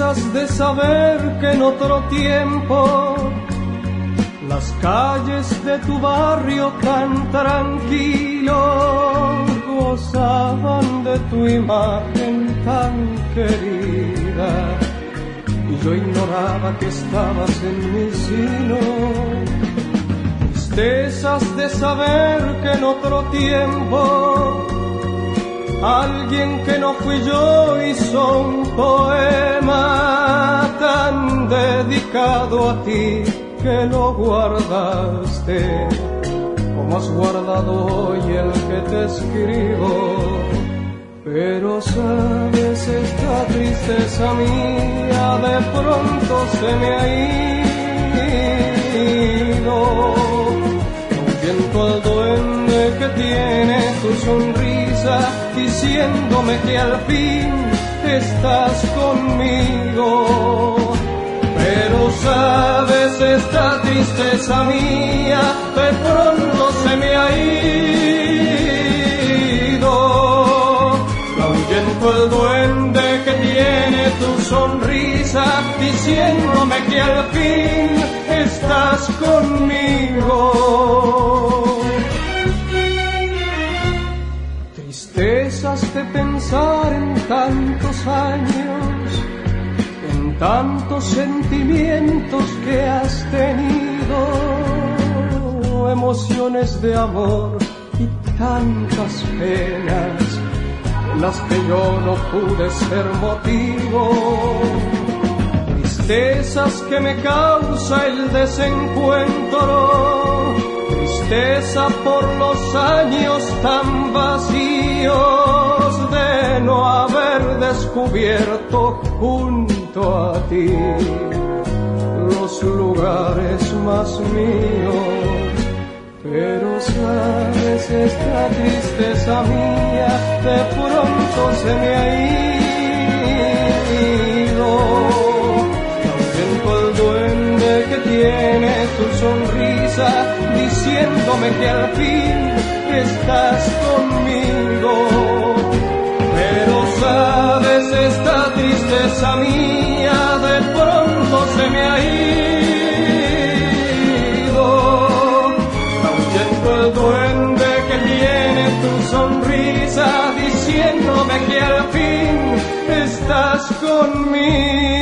Tristezas de saber que en otro tiempo las calles de tu barrio tan tranquilo gozaban de tu imagen tan querida, y yo ignoraba que estabas en mi sino. Tristezas de saber que en otro tiempo alguien que no fui yo hizo un poema tan dedicado a ti que lo guardaste, como has guardado hoy el que te escribo. Pero sabes, esta tristeza mía de pronto se me ha ido. Siento al duende que tiene tu sonrisa, diciéndome que al fin estás conmigo. Pero sabes, esta tristeza mía de pronto se me ha ido. Ahuyento el duende que tiene tu sonrisa, diciéndome que al fin estás conmigo. Tristezas de pensar en tantos años, en tantos sentimientos que has tenido, emociones de amor y tantas penas en las que yo no pude ser motivo. Tristezas que me causa el desencuentro, tristeza por los años tan vacíos de no haber descubierto junto a ti los lugares más míos. Pero sabes, esta tristeza mía de pronto se me ha ido. Siento el duende que tiene tu sonrisa, diciéndome que al fin estás conmigo. Pero sabes, esta tristeza mía de pronto se me ha ido. Ahuyento el duende que tiene tu sonrisa, diciéndome que al fin estás conmigo.